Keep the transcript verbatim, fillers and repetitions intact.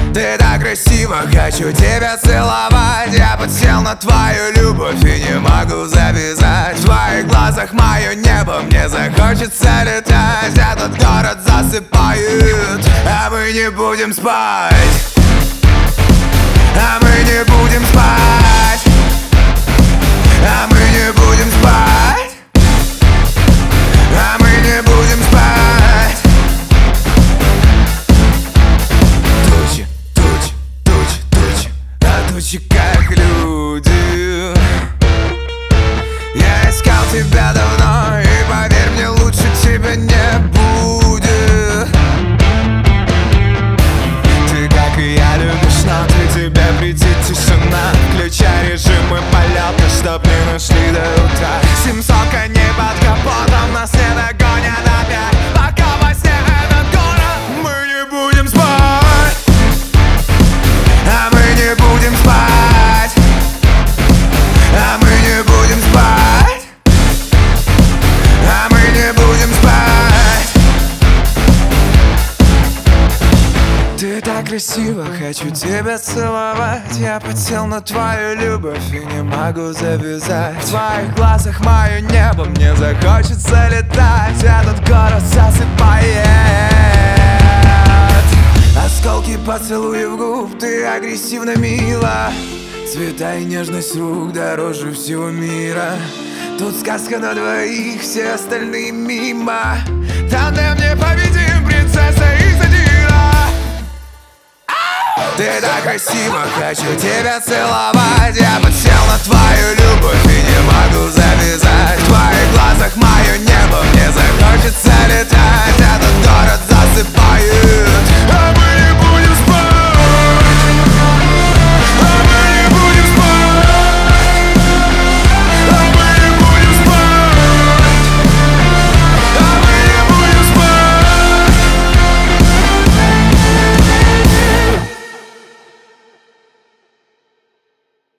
Ты так красиво, хочу тебя целовать. Я подсел на твою любовь и не могу завязать. В твоих глазах мое небо, мне захочется летать. Этот город засыпает, а мы не будем спать. А мы не будем спать. А мы не будем спать. А мы не будем спать. Тучи, тучи, тучи, тучи, а тучи как люди. Я искал тебя давно, и поверь мне, лучше тебя не будет. Ты, как и я, любишь, но ты тебе придет тишина. Включай режимы полета, чтоб не нашли до утра. Семьсот коней под капотом, нас не догонят опять. Пока во сне этот город, мы не будем спать. А мы не будем спать. А мы не будем спать. А мы не будем спать. Ты так красиво, хочу тебя целовать. Я подсел на твою любовь и не могу завязать. В твоих глазах мое небо, мне захочется летать. Этот город засыпает. Осколки поцелуев губ, ты агрессивно мила. Цвета и нежность рук дороже всего мира. Тут сказка на двоих, все остальные мимо. Тандем непобедим, принцесса из Адира. Ты так красиво, хочу тебя целовать. Я подсел на твою любовь и не могу завязать. В твоих глазах мое небо, мне захочется летать. Этот город засыпает, а мы